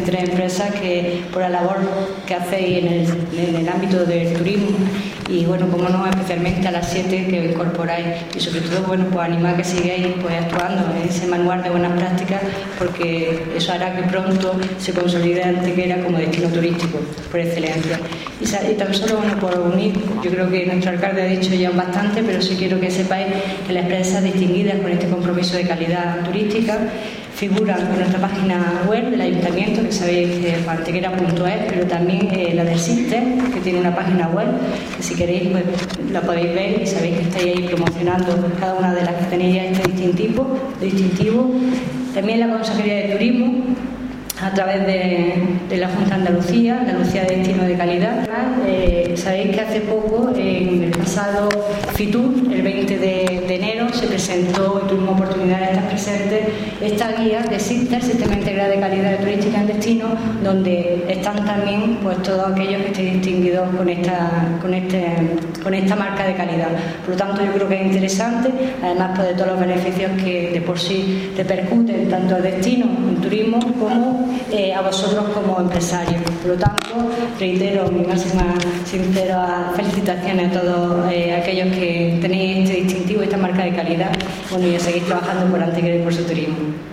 23 empresas que por la labor que hacéis en el ámbito del turismo y bueno, como no, especialmente a las 7 que incorporáis y sobre todo, bueno, pues animar a que sigáis pues actuando en ese manual de buenas prácticas, porque eso hará que pronto se consolide Antequera como destino turístico por excelencia. Y tan solo, bueno, por unir, yo creo que nuestro alcalde ha dicho ya bastante, pero sí quiero que sepáis que las empresas distinguidas con este compromiso de calidad turística figuran en nuestra página web del ayuntamiento, que sabéis que es antequera.es, pero también la del SISTE, que tiene una página web, que si queréis pues la podéis ver y sabéis que estáis ahí promocionando cada una de las que tenéis ya este distintivo. También la Consejería de Turismo, a través de la Junta de Andalucía Destino de Calidad. Sabéis que hace poco, en el pasado FITUR, el 20 de enero, se presentó en Turismo Oportunidades Estás Presentes esta guía que existe, el Sistema Integrado de Calidad Turística en Destino, donde están también pues todos aquellos que estén distinguidos con esta marca de calidad. Por lo tanto, yo creo que es interesante, además pues, de todos los beneficios que de por sí repercuten tanto al destino, en turismo, como a vosotros como empresarios. Por lo tanto, reitero mi máxima sincera felicitaciones a todos aquellos que tenéis este distintivo, esta marca de calidad, bueno, y a seguir trabajando por Antequera y por su turismo.